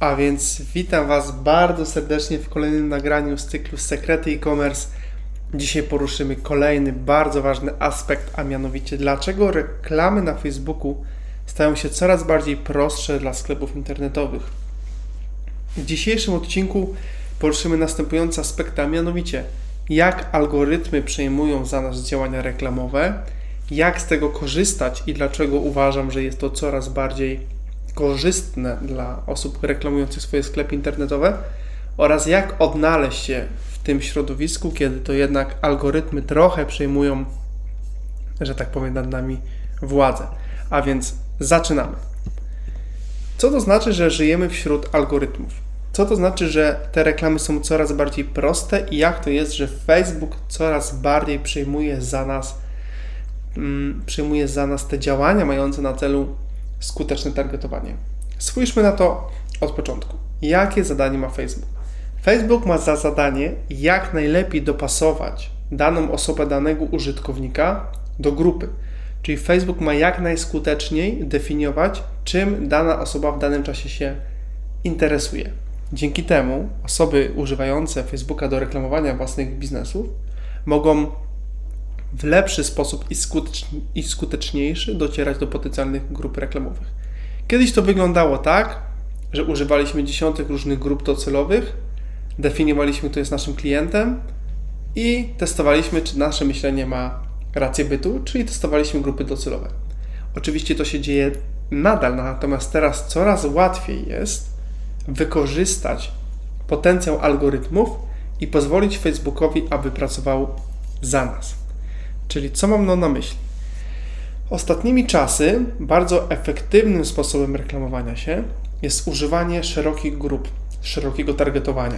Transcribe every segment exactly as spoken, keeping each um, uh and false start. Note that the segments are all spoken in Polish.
A więc witam Was bardzo serdecznie w kolejnym nagraniu z cyklu Sekrety e-commerce. Dzisiaj poruszymy kolejny bardzo ważny aspekt, a mianowicie dlaczego reklamy na Facebooku stają się coraz bardziej prostsze dla sklepów internetowych. W dzisiejszym odcinku poruszymy następujące aspekty, a mianowicie jak algorytmy przejmują za nas działania reklamowe, jak z tego korzystać i dlaczego uważam, że jest to coraz bardziej korzystne dla osób reklamujących swoje sklepy internetowe oraz jak odnaleźć się w tym środowisku, kiedy to jednak algorytmy trochę przejmują, że tak powiem, nad nami władzę. A więc zaczynamy. Co to znaczy, że żyjemy wśród algorytmów? Co to znaczy, że te reklamy są coraz bardziej proste i jak to jest, że Facebook coraz bardziej przejmuje za nas, um, przejmuje za nas te działania mające na celu skuteczne targetowanie. Spójrzmy na to od początku. Jakie zadanie ma Facebook? Facebook ma za zadanie jak najlepiej dopasować daną osobę, danego użytkownika do grupy. Czyli Facebook ma jak najskuteczniej definiować, czym dana osoba w danym czasie się interesuje. Dzięki temu osoby używające Facebooka do reklamowania własnych biznesów mogą w lepszy sposób i, skutecz- i skuteczniejszy docierać do potencjalnych grup reklamowych. Kiedyś to wyglądało tak, że używaliśmy dziesiątek różnych grup docelowych, definiowaliśmy, kto jest naszym klientem i testowaliśmy, czy nasze myślenie ma rację bytu, czyli testowaliśmy grupy docelowe. Oczywiście to się dzieje nadal, natomiast teraz coraz łatwiej jest wykorzystać potencjał algorytmów i pozwolić Facebookowi, aby pracował za nas. Czyli co mam no na myśli? Ostatnimi czasy bardzo efektywnym sposobem reklamowania się jest używanie szerokich grup, szerokiego targetowania,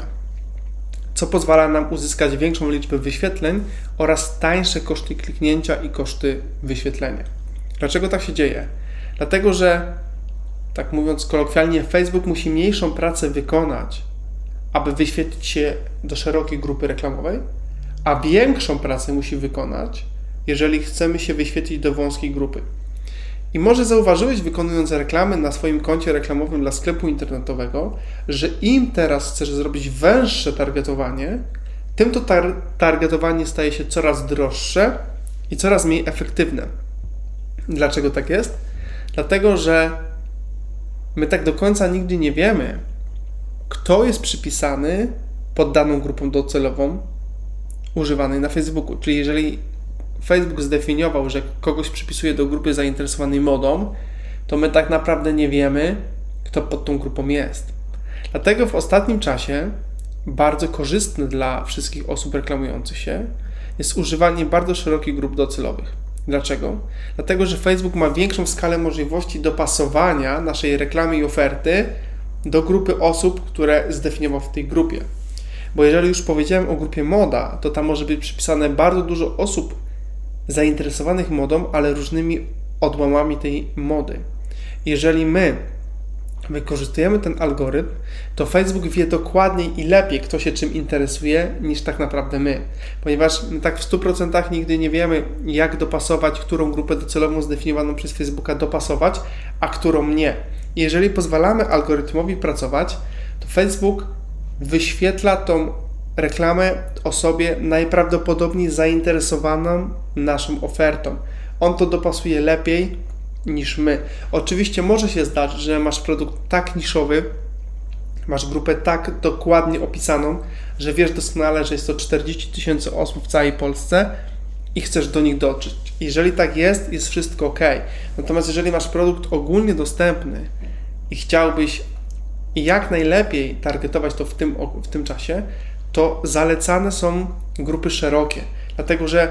co pozwala nam uzyskać większą liczbę wyświetleń oraz tańsze koszty kliknięcia i koszty wyświetlenia. Dlaczego tak się dzieje? Dlatego, że tak mówiąc kolokwialnie, Facebook musi mniejszą pracę wykonać, aby wyświetlić się do szerokiej grupy reklamowej, a większą pracę musi wykonać, jeżeli chcemy się wyświetlić do wąskiej grupy. I może zauważyłeś, wykonując reklamy na swoim koncie reklamowym dla sklepu internetowego, że im teraz chcesz zrobić węższe targetowanie, tym to tar- targetowanie staje się coraz droższe i coraz mniej efektywne. Dlaczego tak jest? Dlatego, że my tak do końca nigdy nie wiemy, kto jest przypisany pod daną grupą docelową używanej na Facebooku. Czyli jeżeli Facebook zdefiniował, że kogoś przypisuje do grupy zainteresowanej modą, to my tak naprawdę nie wiemy, kto pod tą grupą jest. Dlatego w ostatnim czasie bardzo korzystne dla wszystkich osób reklamujących się jest używanie bardzo szerokich grup docelowych. Dlaczego? Dlatego, że Facebook ma większą skalę możliwości dopasowania naszej reklamy i oferty do grupy osób, które zdefiniował w tej grupie. Bo jeżeli już powiedziałem o grupie moda, to tam może być przypisane bardzo dużo osób zainteresowanych modą, ale różnymi odłamami tej mody. Jeżeli my wykorzystujemy ten algorytm, to Facebook wie dokładniej i lepiej, kto się czym interesuje, niż tak naprawdę my. Ponieważ my tak w stu procentach nigdy nie wiemy, jak dopasować, którą grupę docelową zdefiniowaną przez Facebooka dopasować, a którą nie. Jeżeli pozwalamy algorytmowi pracować, to Facebook wyświetla tą reklamę osobie najprawdopodobniej zainteresowaną naszą ofertą. On to dopasuje lepiej niż my. Oczywiście może się zdarzyć, że masz produkt tak niszowy, masz grupę tak dokładnie opisaną, że wiesz doskonale, że jest to czterdzieści tysięcy osób w całej Polsce i chcesz do nich dotrzeć. Jeżeli tak jest, jest wszystko ok. Natomiast jeżeli masz produkt ogólnie dostępny i chciałbyś jak najlepiej targetować to w tym, w tym czasie, to zalecane są grupy szerokie. Dlatego, że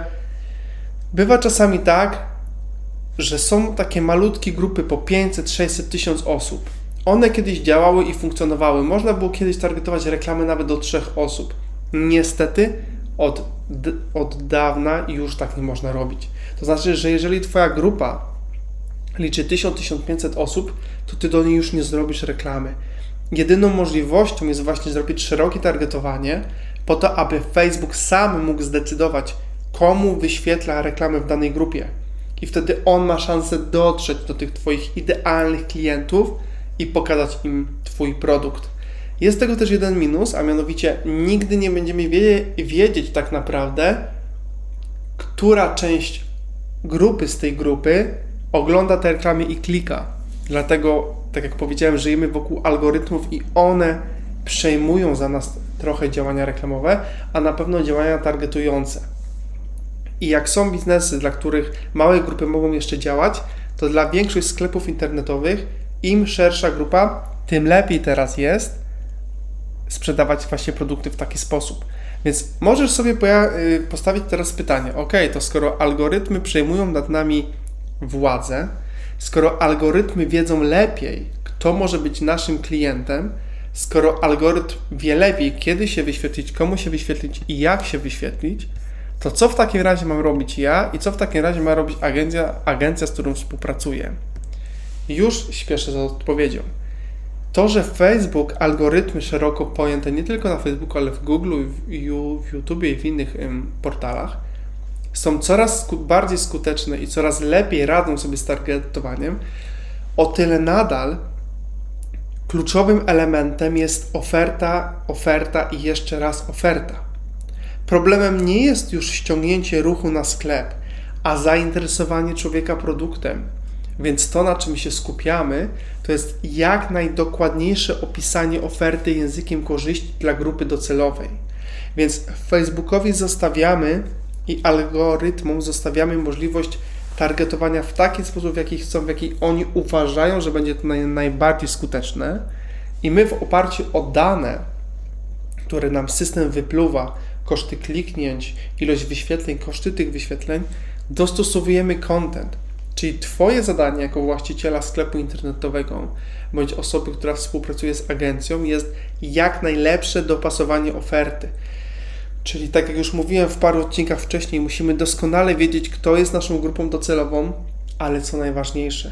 bywa czasami tak, że są takie malutkie grupy po pięćset, sześćset, tysiąc osób. One kiedyś działały i funkcjonowały. Można było kiedyś targetować reklamy nawet do trzech osób. Niestety od, od dawna już tak nie można robić. To znaczy, że jeżeli Twoja grupa liczy tysiąc do tysiąc pięciuset osób, to Ty do niej już nie zrobisz reklamy. Jedyną możliwością jest właśnie zrobić szerokie targetowanie po to, aby Facebook sam mógł zdecydować, komu wyświetla reklamy w danej grupie. I wtedy on ma szansę dotrzeć do tych Twoich idealnych klientów i pokazać im Twój produkt. Jest tego też jeden minus, a mianowicie nigdy nie będziemy wiedzieć tak naprawdę, która część grupy z tej grupy ogląda te reklamy i klika. Dlatego, tak jak powiedziałem, żyjemy wokół algorytmów i one przejmują za nas trochę działania reklamowe, a na pewno działania targetujące. I jak są biznesy, dla których małe grupy mogą jeszcze działać, to dla większości sklepów internetowych im szersza grupa, tym lepiej teraz jest sprzedawać właśnie produkty w taki sposób. Więc możesz sobie postawić teraz pytanie, ok, to skoro algorytmy przejmują nad nami władzę, skoro algorytmy wiedzą lepiej, kto może być naszym klientem, skoro algorytm wie lepiej, kiedy się wyświetlić, komu się wyświetlić i jak się wyświetlić, to co w takim razie mam robić ja i co w takim razie ma robić agencja, agencja z którą współpracuję? Już śpieszę za odpowiedzią. To, że Facebook, algorytmy szeroko pojęte nie tylko na Facebooku, ale w Google, w, w YouTube i w innych ym, portalach są coraz sku- bardziej skuteczne i coraz lepiej radzą sobie z targetowaniem, o tyle nadal kluczowym elementem jest oferta, oferta i jeszcze raz oferta. Problemem nie jest już ściągnięcie ruchu na sklep, a zainteresowanie człowieka produktem. Więc to, na czym się skupiamy, to jest jak najdokładniejsze opisanie oferty językiem korzyści dla grupy docelowej. Więc Facebookowi zostawiamy i algorytmom zostawiamy możliwość targetowania w taki sposób, w jaki chcą, w jaki oni uważają, że będzie to naj, najbardziej skuteczne. I my w oparciu o dane, które nam system wypluwa, koszty kliknięć, ilość wyświetleń, koszty tych wyświetleń, dostosowujemy content. Czyli Twoje zadanie jako właściciela sklepu internetowego bądź osoby, która współpracuje z agencją, jest jak najlepsze dopasowanie oferty. Czyli tak jak już mówiłem w paru odcinkach wcześniej, musimy doskonale wiedzieć, kto jest naszą grupą docelową, ale co najważniejsze,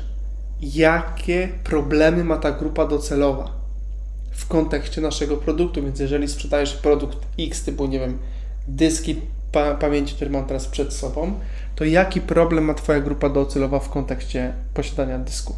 jakie problemy ma ta grupa docelowa w kontekście naszego produktu. Więc jeżeli sprzedajesz produkt X typu, nie wiem, dyski pa- pamięci, które mam teraz przed sobą, to jaki problem ma Twoja grupa docelowa w kontekście posiadania dysku?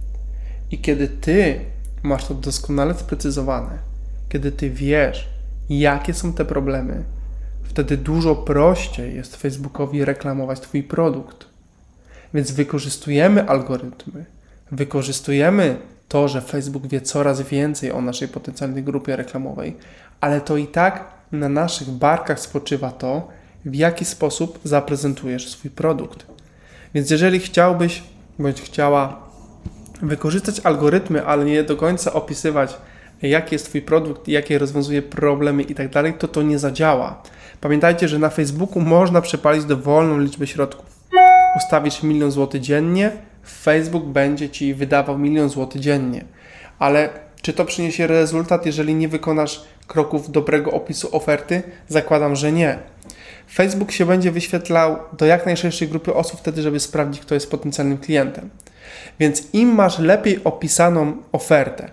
I kiedy Ty masz to doskonale sprecyzowane, kiedy Ty wiesz, jakie są te problemy, wtedy dużo prościej jest Facebookowi reklamować Twój produkt. Więc wykorzystujemy algorytmy, wykorzystujemy to, że Facebook wie coraz więcej o naszej potencjalnej grupie reklamowej, ale to i tak na naszych barkach spoczywa to, w jaki sposób zaprezentujesz swój produkt. Więc jeżeli chciałbyś, bądź chciała wykorzystać algorytmy, ale nie do końca opisywać, jaki jest Twój produkt, jakie rozwiązuje problemy i tak dalej, to to nie zadziała. Pamiętajcie, że na Facebooku można przepalić dowolną liczbę środków. Ustawisz milion złotych dziennie, Facebook będzie Ci wydawał milion złotych dziennie. Ale czy to przyniesie rezultat, jeżeli nie wykonasz kroków dobrego opisu oferty? Zakładam, że nie. Facebook się będzie wyświetlał do jak najszerszej grupy osób wtedy, żeby sprawdzić, kto jest potencjalnym klientem. Więc im masz lepiej opisaną ofertę,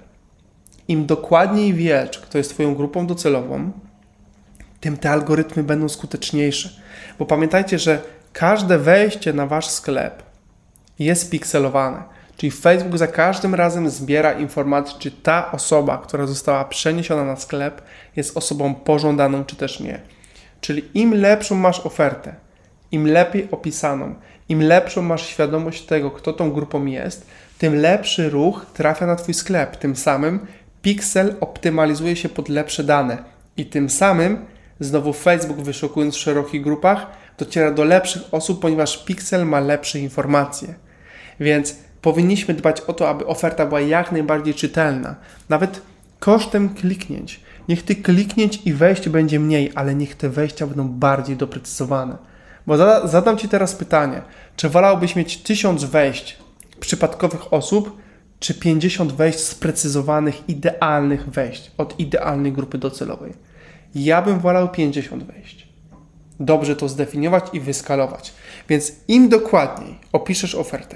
im dokładniej wiesz, kto jest Twoją grupą docelową, tym te algorytmy będą skuteczniejsze. Bo pamiętajcie, że każde wejście na Wasz sklep jest pikselowane. Czyli Facebook za każdym razem zbiera informacje, czy ta osoba, która została przeniesiona na sklep, jest osobą pożądaną, czy też nie. Czyli im lepszą masz ofertę, im lepiej opisaną, im lepszą masz świadomość tego, kto tą grupą jest, tym lepszy ruch trafia na Twój sklep. Tym samym piksel optymalizuje się pod lepsze dane i tym samym znowu Facebook, wyszukując w szerokich grupach, dociera do lepszych osób, ponieważ piksel ma lepsze informacje. Więc powinniśmy dbać o to, aby oferta była jak najbardziej czytelna, nawet kosztem kliknięć. Niech tych kliknięć i wejść będzie mniej, ale niech te wejścia będą bardziej doprecyzowane. Bo zada, zadam Ci teraz pytanie, czy wolałbyś mieć tysiąc wejść przypadkowych osób, czy pięćdziesiąt wejść sprecyzowanych, idealnych wejść od idealnej grupy docelowej? Ja bym wolał pięćdziesiąt wejść. Dobrze to zdefiniować i wyskalować. Więc im dokładniej opiszesz ofertę,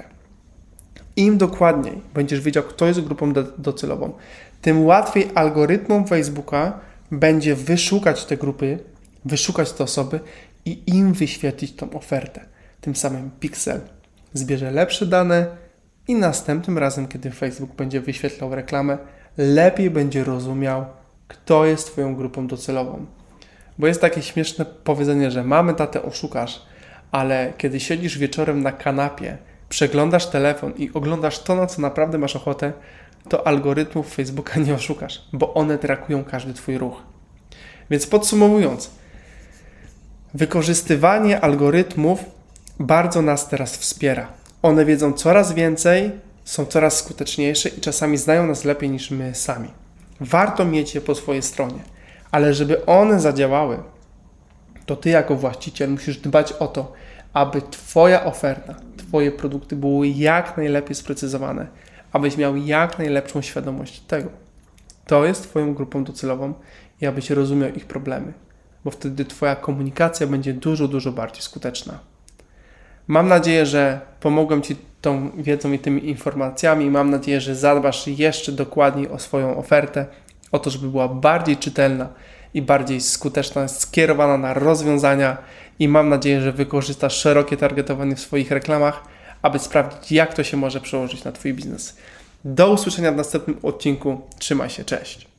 im dokładniej będziesz wiedział, kto jest grupą docelową, tym łatwiej algorytmom Facebooka będzie wyszukać te grupy, wyszukać te osoby i im wyświetlić tą ofertę. Tym samym Pixel zbierze lepsze dane i następnym razem, kiedy Facebook będzie wyświetlał reklamę, lepiej będzie rozumiał, kto jest Twoją grupą docelową. Bo jest takie śmieszne powiedzenie, że mamy tatę, oszukasz, ale kiedy siedzisz wieczorem na kanapie, przeglądasz telefon i oglądasz to, na co naprawdę masz ochotę, to algorytmów Facebooka nie oszukasz, bo one trakują każdy Twój ruch. Więc podsumowując, wykorzystywanie algorytmów bardzo nas teraz wspiera. One wiedzą coraz więcej, są coraz skuteczniejsze i czasami znają nas lepiej niż my sami. Warto mieć je po swojej stronie, ale żeby one zadziałały, to Ty jako właściciel musisz dbać o to, aby Twoja oferta, Twoje produkty były jak najlepiej sprecyzowane, abyś miał jak najlepszą świadomość tego. To jest Twoją grupą docelową i abyś rozumiał ich problemy, bo wtedy Twoja komunikacja będzie dużo, dużo bardziej skuteczna. Mam nadzieję, że pomogłem Ci tą wiedzą i tymi informacjami. Mam nadzieję, że zadbasz jeszcze dokładniej o swoją ofertę, o to, żeby była bardziej czytelna i bardziej skuteczna, skierowana na rozwiązania i mam nadzieję, że wykorzystasz szerokie targetowanie w swoich reklamach, aby sprawdzić, jak to się może przełożyć na Twój biznes. Do usłyszenia w następnym odcinku. Trzymaj się, cześć!